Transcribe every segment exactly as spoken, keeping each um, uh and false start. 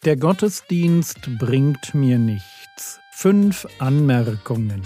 Der Gottesdienst bringt mir nichts. Fünf Anmerkungen.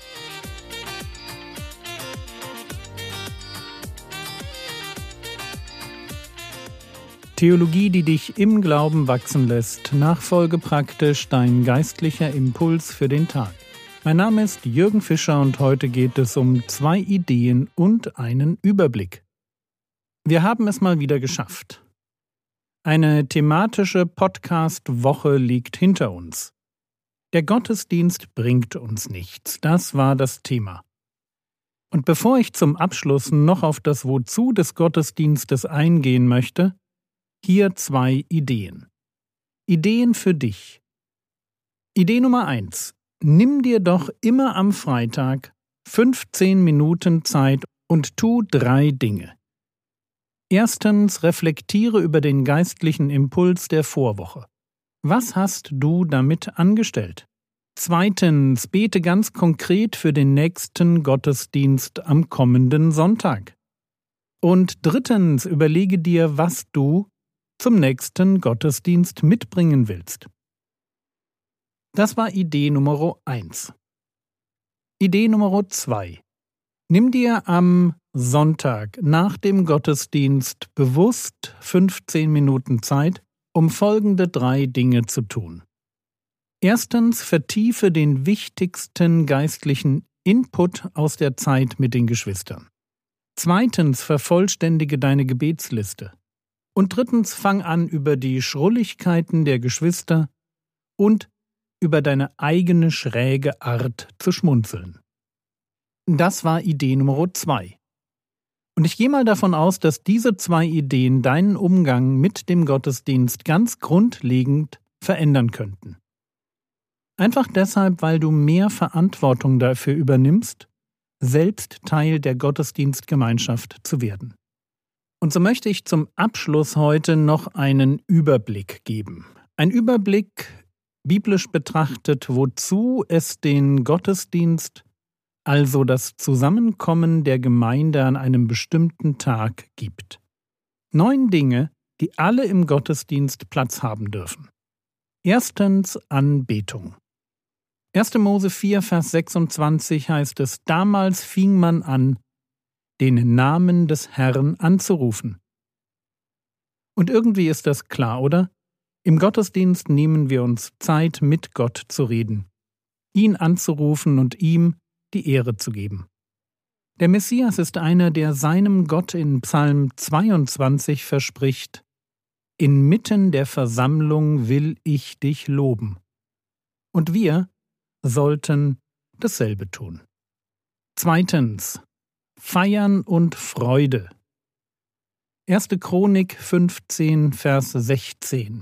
Theologie, die dich im Glauben wachsen lässt. Nachfolge praktisch dein geistlicher Impuls für den Tag. Mein Name ist Jürgen Fischer und heute geht es um zwei Ideen und einen Überblick. Wir haben es mal wieder geschafft. Eine thematische Podcast-Woche liegt hinter uns. Der Gottesdienst bringt uns nichts. Das war das Thema. Und bevor ich zum Abschluss noch auf das Wozu des Gottesdienstes eingehen möchte, hier zwei Ideen. Ideen für dich. Idee Nummer eins. Nimm dir doch immer am Freitag fünfzehn Minuten Zeit und tu drei Dinge. Erstens, reflektiere über den geistlichen Impuls der Vorwoche. Was hast du damit angestellt? Zweitens, bete ganz konkret für den nächsten Gottesdienst am kommenden Sonntag. Und drittens, überlege dir, was du zum nächsten Gottesdienst mitbringen willst. Das war Idee Nummer eins. Idee Nummer zwei. Nimm dir am Sonntag nach dem Gottesdienst bewusst fünfzehn Minuten Zeit, um folgende drei Dinge zu tun. Erstens, vertiefe den wichtigsten geistlichen Input aus der Zeit mit den Geschwistern. Zweitens, vervollständige deine Gebetsliste. Und drittens, fang an, über die Schrulligkeiten der Geschwister und über deine eigene schräge Art zu schmunzeln. Das war Idee Nummer zwei. Und ich gehe mal davon aus, dass diese zwei Ideen deinen Umgang mit dem Gottesdienst ganz grundlegend verändern könnten. Einfach deshalb, weil du mehr Verantwortung dafür übernimmst, selbst Teil der Gottesdienstgemeinschaft zu werden. Und so möchte ich zum Abschluss heute noch einen Überblick geben. Ein Überblick, biblisch betrachtet, wozu es den Gottesdienst, also das Zusammenkommen der Gemeinde an einem bestimmten Tag, gibt. Neun Dinge, die alle im Gottesdienst Platz haben dürfen. Erstens Anbetung. erster Mose vier, Vers sechsundzwanzig heißt es, damals fing man an, den Namen des Herrn anzurufen. Und irgendwie ist das klar, oder? Im Gottesdienst nehmen wir uns Zeit, mit Gott zu reden, ihn anzurufen und ihm die Ehre zu geben. Der Messias ist einer, der seinem Gott in Psalm zweiundzwanzig verspricht, inmitten der Versammlung will ich dich loben. Und wir sollten dasselbe tun. Zweitens, Feiern und Freude. erste Chronik fünfzehn, Vers sechzehn.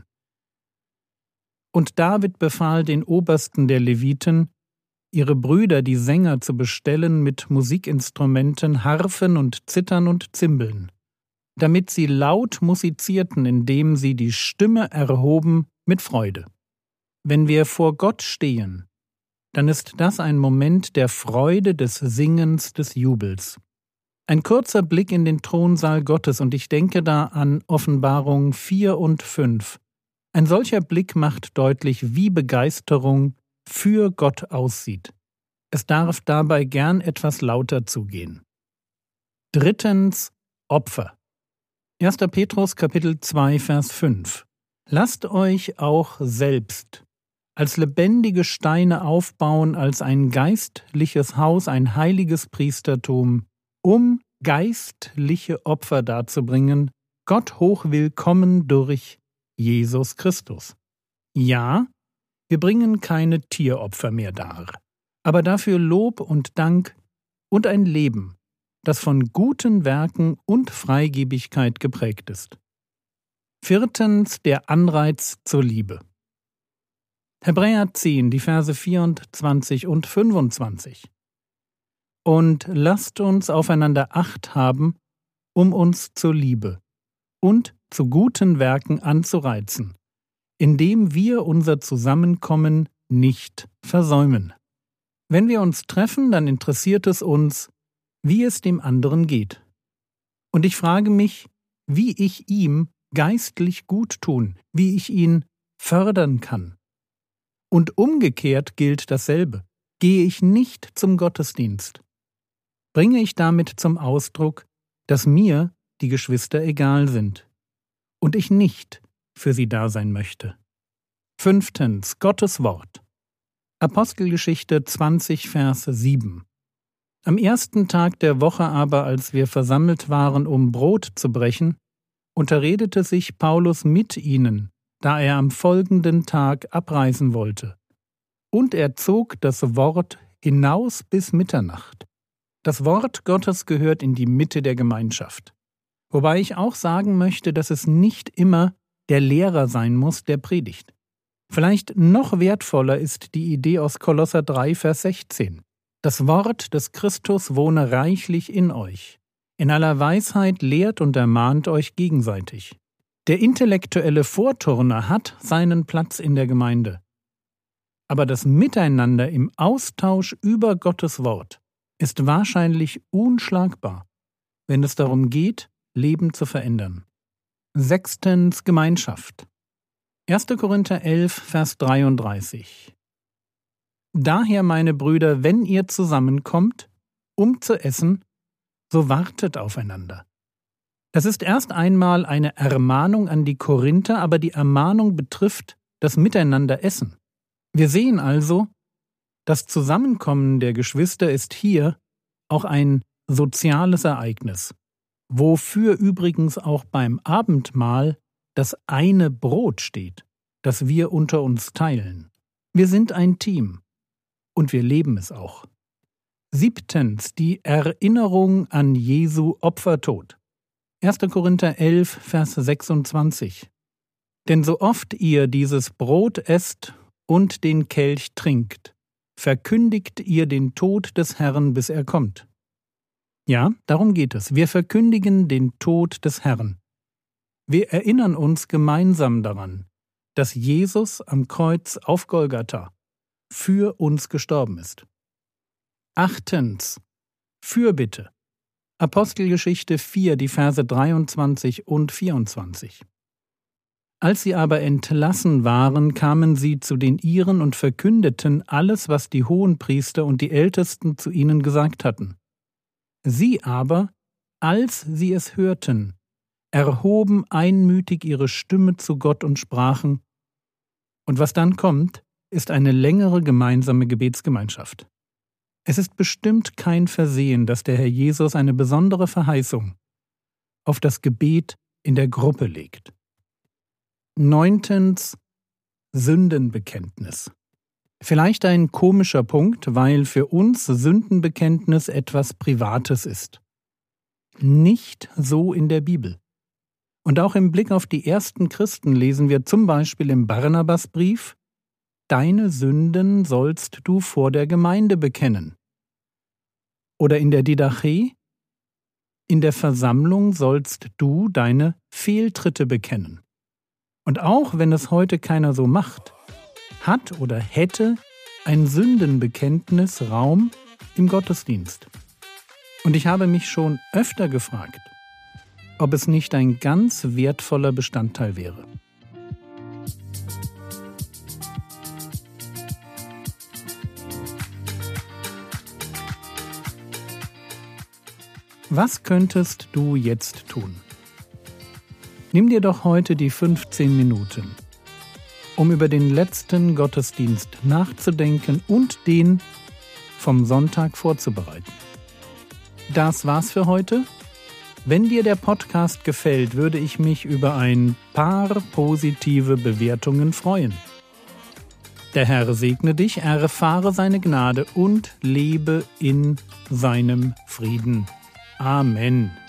Und David befahl den Obersten der Leviten, ihre Brüder, die Sänger, zu bestellen mit Musikinstrumenten, Harfen und Zithern und Zimbeln, damit sie laut musizierten, indem sie die Stimme erhoben mit Freude. Wenn wir vor Gott stehen, dann ist das ein Moment der Freude, des Singens, des Jubels. Ein kurzer Blick in den Thronsaal Gottes, und ich denke da an Offenbarung vier und fünf. Ein solcher Blick macht deutlich, wie Begeisterung für Gott aussieht. Es darf dabei gern etwas lauter zugehen. Drittens, Opfer. erster Petrus Kapitel zwei, Vers fünf. Lasst euch auch selbst als lebendige Steine aufbauen, als ein geistliches Haus, ein heiliges Priestertum, um geistliche Opfer darzubringen, Gott hochwillkommen durch Jesus Christus. Ja, wir bringen keine Tieropfer mehr dar, aber dafür Lob und Dank und ein Leben, das von guten Werken und Freigebigkeit geprägt ist. Viertens, der Anreiz zur Liebe. Hebräer zehn, die Verse vierundzwanzig und fünfundzwanzig. Und lasst uns aufeinander Acht haben, um uns zur Liebe und zu guten Werken anzureizen, indem wir unser Zusammenkommen nicht versäumen. Wenn wir uns treffen, dann interessiert es uns, wie es dem anderen geht. Und ich frage mich, wie ich ihm geistlich gut tun, wie ich ihn fördern kann. Und umgekehrt gilt dasselbe. Gehe ich nicht zum Gottesdienst, bringe ich damit zum Ausdruck, dass mir die Geschwister egal sind und ich nicht für sie da sein möchte. Fünftens, Gottes Wort. Apostelgeschichte zwanzig, Vers sieben. Am ersten Tag der Woche aber, als wir versammelt waren, um Brot zu brechen, unterredete sich Paulus mit ihnen, da er am folgenden Tag abreisen wollte. Und er zog das Wort hinaus bis Mitternacht. Das Wort Gottes gehört in die Mitte der Gemeinschaft. Wobei ich auch sagen möchte, dass es nicht immer der Lehrer sein muss, der predigt. Vielleicht noch wertvoller ist die Idee aus Kolosser drei, Vers sechzehn. Das Wort des Christus wohne reichlich in euch. In aller Weisheit lehrt und ermahnt euch gegenseitig. Der intellektuelle Vorturner hat seinen Platz in der Gemeinde. Aber das Miteinander im Austausch über Gottes Wort ist wahrscheinlich unschlagbar, wenn es darum geht, Leben zu verändern. Sechstens, Gemeinschaft. erster Korinther elf, Vers dreiunddreißig. Daher, meine Brüder, wenn ihr zusammenkommt, um zu essen, so wartet aufeinander. Das ist erst einmal eine Ermahnung an die Korinther, aber die Ermahnung betrifft das Miteinanderessen. Wir sehen also, das Zusammenkommen der Geschwister ist hier auch ein soziales Ereignis, wofür übrigens auch beim Abendmahl das eine Brot steht, das wir unter uns teilen. Wir sind ein Team und wir leben es auch. Siebtens, die Erinnerung an Jesu Opfertod. erster Korinther elf, Vers sechsundzwanzig. Denn so oft ihr dieses Brot esst und den Kelch trinkt, verkündigt ihr den Tod des Herrn, bis er kommt. Ja, darum geht es. Wir verkündigen den Tod des Herrn. Wir erinnern uns gemeinsam daran, dass Jesus am Kreuz auf Golgatha für uns gestorben ist. Achtens. Fürbitte. Apostelgeschichte vier, die Verse dreiundzwanzig und vierundzwanzig. Als sie aber entlassen waren, kamen sie zu den Iren und verkündeten alles, was die Hohenpriester und die Ältesten zu ihnen gesagt hatten. Sie aber, als sie es hörten, erhoben einmütig ihre Stimme zu Gott und sprachen. Und was dann kommt, ist eine längere gemeinsame Gebetsgemeinschaft. Es ist bestimmt kein Versehen, dass der Herr Jesus eine besondere Verheißung auf das Gebet in der Gruppe legt. Neuntens, Sündenbekenntnis. Vielleicht ein komischer Punkt, weil für uns Sündenbekenntnis etwas Privates ist. Nicht so in der Bibel. Und auch im Blick auf die ersten Christen lesen wir zum Beispiel im Barnabasbrief: Deine Sünden sollst du vor der Gemeinde bekennen. Oder in der Didache: In der Versammlung sollst du deine Fehltritte bekennen. Und auch wenn es heute keiner so macht, hat oder hätte ein Sündenbekenntnis Raum im Gottesdienst. Und ich habe mich schon öfter gefragt, ob es nicht ein ganz wertvoller Bestandteil wäre. Was könntest du jetzt tun? Nimm dir doch heute die fünfzehn Minuten, um über den letzten Gottesdienst nachzudenken und den vom Sonntag vorzubereiten. Das war's für heute. Wenn dir der Podcast gefällt, würde ich mich über ein paar positive Bewertungen freuen. Der Herr segne dich, erfahre seine Gnade und lebe in seinem Frieden. Amen.